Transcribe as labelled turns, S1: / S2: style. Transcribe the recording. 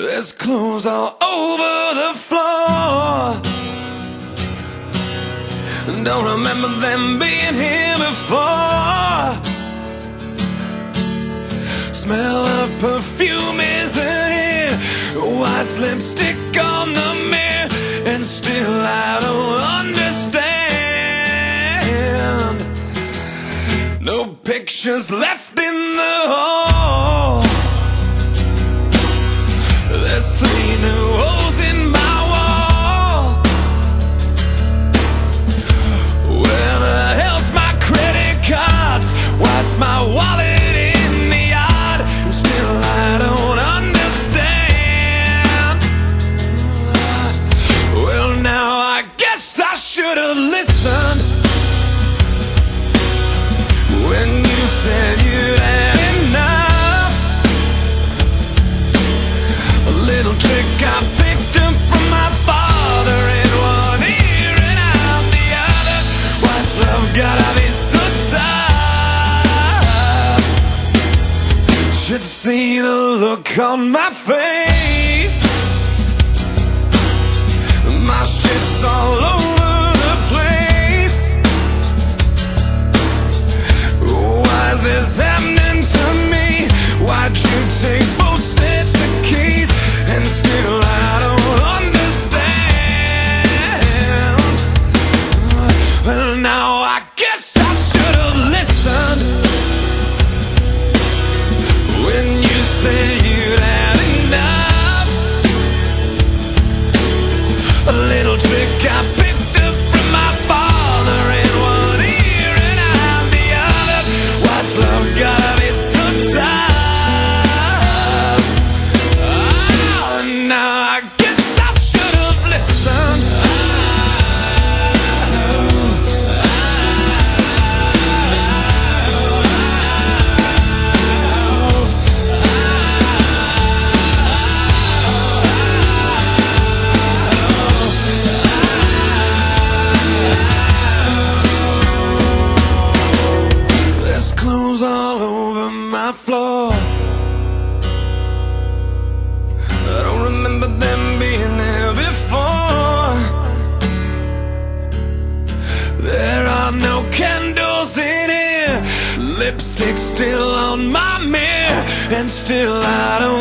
S1: There's clothes all over the floor. Don't remember them being here before. Smell of perfume isn't here. White lipstick on the mirror, and still I don't understand. No pictures left in the hall. There's 3 new holes in my wall. Where the hell's my credit cards? Why's my wallet in the yard? Still I don't understand. Well, now I guess I should have listened when you said you'd had enough. A little trick I picked up from my father, in one ear and out the other. Why's love gotta be so tough? Should see the look on my face. My shit's all over the place. Why is this happening to me? Why'd you take both sets of keys? And still I don't understand. Well, now I guess I should have listened when you said you'd had enough. A little trick I picked up from my father, in one ear and out the other. Why's love gotta be so tough? Oh, now I guess I should have listened. There's clothes all over my floor. I don't remember them being there before. There are no candles in here. Lipstick still on my mirror, and still I don't